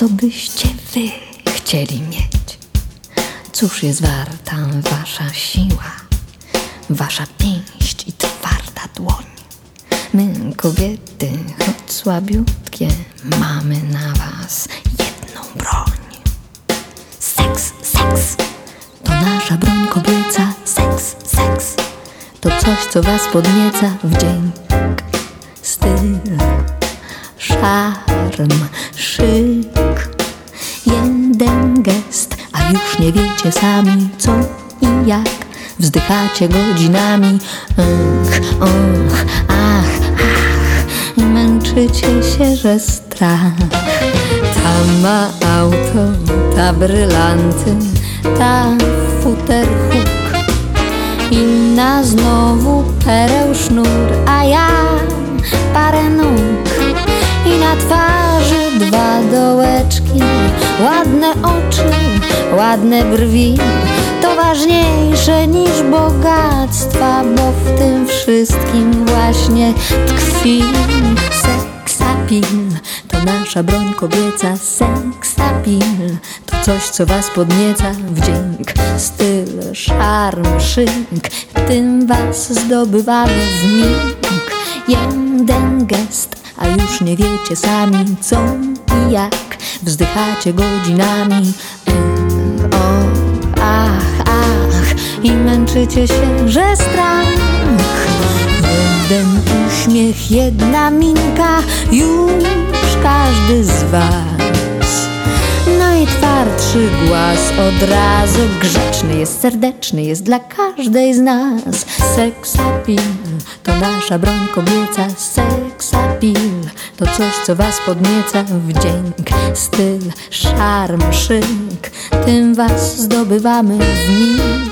co byście wy chcieli mieć? Cóż jest warta wasza siła, wasza pięść i twarda dłoń? My, kobiety, choć słabiutkie, mamy na was jedną broń. Seks, seks, to nasza broń kobieca. Seks, seks, to coś, co was podnieca. Wdzięk, styl, szarm, szyk. Jeden gest, a już nie wiecie sami co i jak. Wzdychacie godzinami. Ach, i męczycie się, że strach. Ta ma auto, ta brylanty, ta futer huk, inna znowu pereł sznur, a ja parę nóg i na twarzy dwa dołeczki. Ładne oczy, ładne brwi, to ważniejsze niż bogactwa, bo w tym wszystkim właśnie tkwi. Seksapil, to nasza broń kobieca. Seksapil, to coś, co was podnieca. Wdzięk, styl, szarm, szyk, tym was zdobywamy w mig. Jeden gest, a już nie wiecie sami co i jak. Wzdychacie godzinami. Ach, i męczycie się, że strach. Jeden uśmiech, jedna minka, już każdy z was. Najtwardszy głaz od razu grzeczny jest, serdeczny jest dla każdej z nas. Seksapil, to nasza broń kobieca. Seksapil, to coś, co was podnieca. Wdzięk, styl, szarm, szyk, tym was zdobywamy w mig.